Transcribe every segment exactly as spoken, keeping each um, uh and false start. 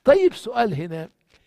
طيب سؤال هنا،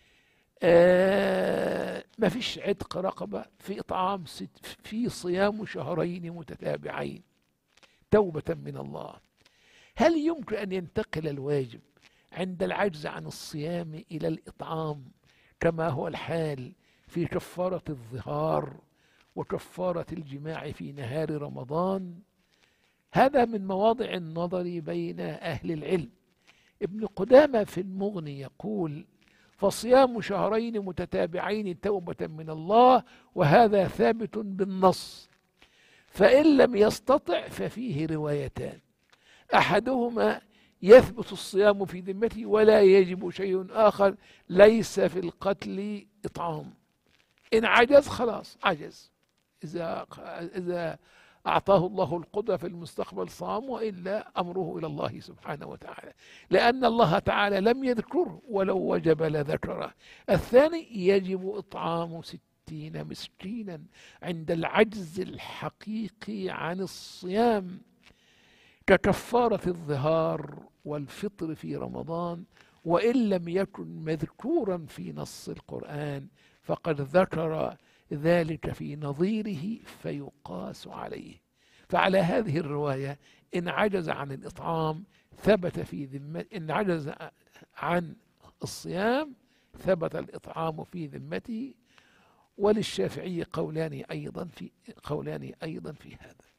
آه ما فيش عتق رقبة في إطعام ست في صيام شهرين متتابعين توبة من الله، هل يمكن أن ينتقل الواجب عند العجز عن الصيام إلى الإطعام كما هو الحال في كفارة الظهار وكفارة الجماع في نهار رمضان؟ هذا من مواضع النظر بين أهل العلم. ابن قدامة في المغني يقول: فصيام شهرين متتابعين توبة من الله، وهذا ثابت بالنص، فإن لم يستطع ففيه روايتان، أحدهما يثبت الصيام في ذمته ولا يجب شيء آخر، ليس في القتل إطعام، إن عجز خلاص عجز، إذا إذا أعطاه الله القدرة في المستقبل صام، وإلا أمره إلى الله سبحانه وتعالى، لأن الله تعالى لم يذكره، ولو وجب لذكره. الثاني يجب إطعام ستين مسكينا عند العجز الحقيقي عن الصيام ككفارة الظهار والفطر في رمضان، وإن لم يكن مذكورا في نص القرآن فقد ذكر ذلك في نظيره فيقاس عليه. فعلى هذه الرواية إن عجز عن الإطعام ثبت في ذمة، إن عجز عن الصيام ثبت الإطعام في ذمته. وللشافعي قولان أيضا في قولان أيضا في هذا.